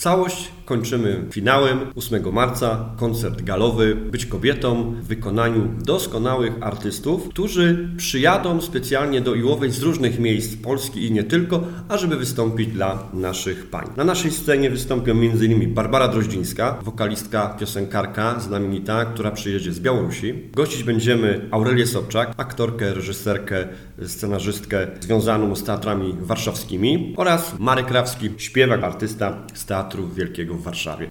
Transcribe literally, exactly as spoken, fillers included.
Całość kończymy finałem ósmego marca, koncert galowy Być kobietą w wykonaniu doskonałych artystów, którzy przyjadą specjalnie do Iłowej z różnych miejsc Polski i nie tylko, ażeby wystąpić dla naszych pań. Na naszej scenie wystąpią między innymi Barbara Droździńska, wokalistka, piosenkarka znamienita, która przyjedzie z Białorusi. Gościć będziemy Aurelię Sobczak, aktorkę, reżyserkę, scenarzystkę związaną z teatrami warszawskimi oraz Marek Rawski, śpiewak, artysta z Teatru Wielkiego w Warszawie.